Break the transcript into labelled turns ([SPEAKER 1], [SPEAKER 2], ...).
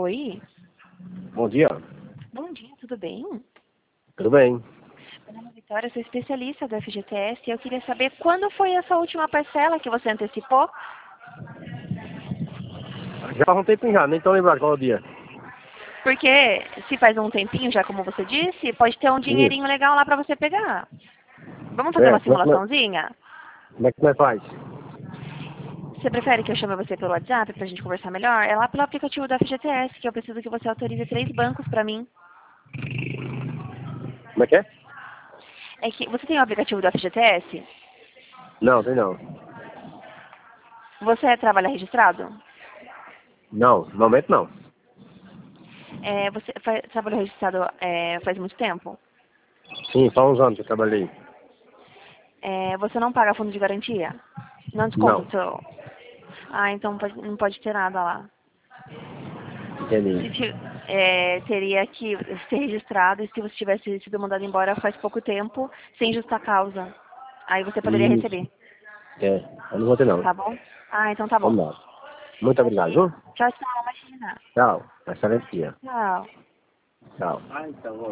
[SPEAKER 1] Oi.
[SPEAKER 2] Bom dia.
[SPEAKER 1] Bom dia, tudo bem?
[SPEAKER 2] Tudo bem?
[SPEAKER 1] Meu nome é Vitória, sou especialista do FGTS e eu queria saber quando foi essa última parcela que você antecipou?
[SPEAKER 2] Já faz um tempinho já, nem tô lembrado qual é o dia.
[SPEAKER 1] Porque se faz um tempinho já, como você disse, pode ter um
[SPEAKER 2] Isso.
[SPEAKER 1] dinheirinho legal lá para você pegar. Vamos fazer uma
[SPEAKER 2] Como
[SPEAKER 1] simulaçãozinha?
[SPEAKER 2] é que nós faz?
[SPEAKER 1] Você prefere que eu chame você pelo WhatsApp pra gente conversar melhor? É lá pelo aplicativo da FGTS que eu preciso que você autorize 3 bancos pra mim.
[SPEAKER 2] Como é que é?
[SPEAKER 1] É que você tem o aplicativo da FGTS?
[SPEAKER 2] Não, tem não.
[SPEAKER 1] Você trabalha registrado?
[SPEAKER 2] Não, no momento não.
[SPEAKER 1] Você trabalhou registrado faz muito tempo?
[SPEAKER 2] Sim, faz uns anos que eu trabalhei.
[SPEAKER 1] Você não paga fundo de garantia? Não desconta
[SPEAKER 2] Não,
[SPEAKER 1] o seu... Ah, então não pode ter nada lá.
[SPEAKER 2] entendi.
[SPEAKER 1] Teria que ser registrado e se você tivesse sido mandado embora faz pouco tempo, sem justa causa. Aí você poderia
[SPEAKER 2] Isso.
[SPEAKER 1] receber,
[SPEAKER 2] Eu não vou ter não.
[SPEAKER 1] tá bom? Ah, então tá bom.
[SPEAKER 2] Vamos lá. Muito obrigado, viu?
[SPEAKER 1] Tchau, tchau, imagina.
[SPEAKER 2] Tchau. Excelente dia.
[SPEAKER 1] Tchau.
[SPEAKER 2] Tchau.